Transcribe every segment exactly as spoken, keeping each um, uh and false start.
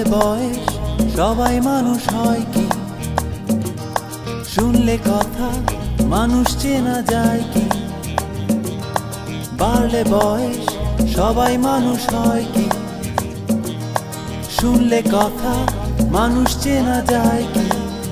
বাড়লে বয়স সবাই মানুষ হয় কি, শুনলে কথা মানুষ চেনা যায় কি। বাড়লে বয়স সবাই মানুষ হয় কি, শুনলে কথা মানুষ চেনা যায় কি।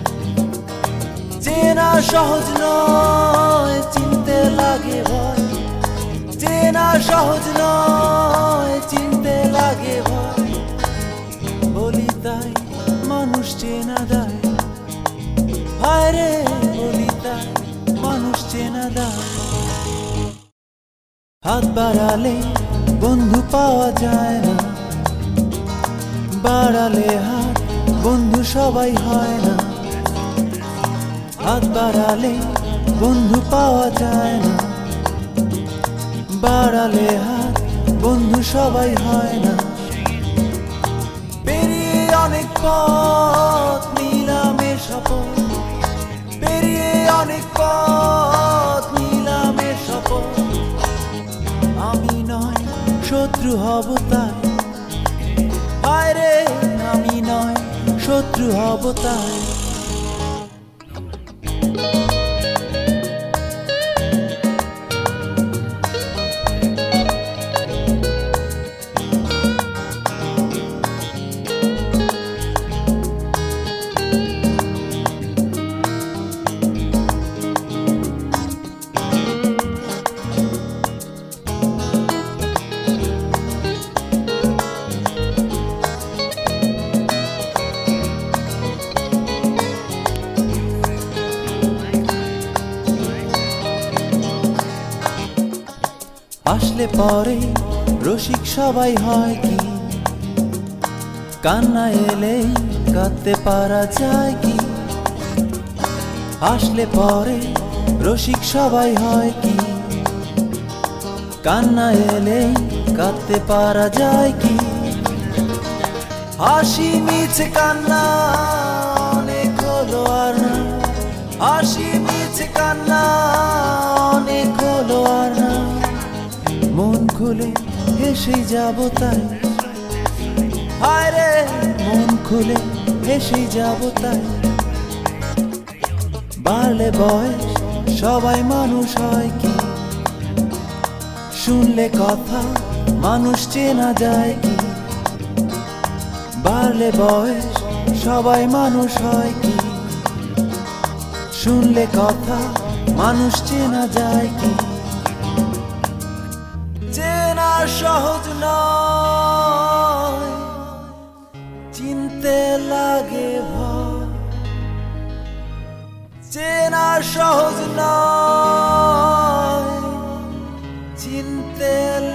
চেনা সহজ নয়, চিনতে লাগে ভয়। চেনা সহজ নয়, চিনতে লাগে ভয়। বলি তাই মানুষ চেনা দেয়, হায় রে বলি তাই মানুষ চেনা দেয়। হাত বাড়ালে বন্ধু পাওয়া যায় না, বাড়ালে হাত বন্ধু সবাই হয় না। হাত বাড়ালে বন্ধু পাওয়া যায় না, বাড়ালে হাত বন্ধু সবাই হয় না। পেরিয়ে অনেক পথ নিলামের শপথ, পেরিয়ে অনেক পথ নিলামের শপথ। আমি নয় শত্রু হব তাই, হায় রে আমি নয় শত্রু হব তাই। আসলে পরে রসিক সবাই হয় কি, কান্না এলেই কাঁদতে পারা যায় কি। আসলে পরে রসিক সবাই হয় কি, কান্না এলেই কাঁদতে পারা যায় কি। হাসি মিছে কান্না অনেক হলো আর না, হাসি মিছে কান্না অনেক হলো আর না। মন খুলে হেসেই যাব তাই, হায় রে মন খুলে হেসেই যাব তাই। বাড়লে বয়স সবাই মানুষ হয় কি, শুনলে কথা মানুষ চেনা যায় কি। বাড়লে বয়স সবাই মানুষ হয় কি, শুনলে কথা মানুষ চেনা যায় কি। চেনা সহজ নয়, চিনতে লাগে ভয়। চেনা সহজ নয়, চিনতে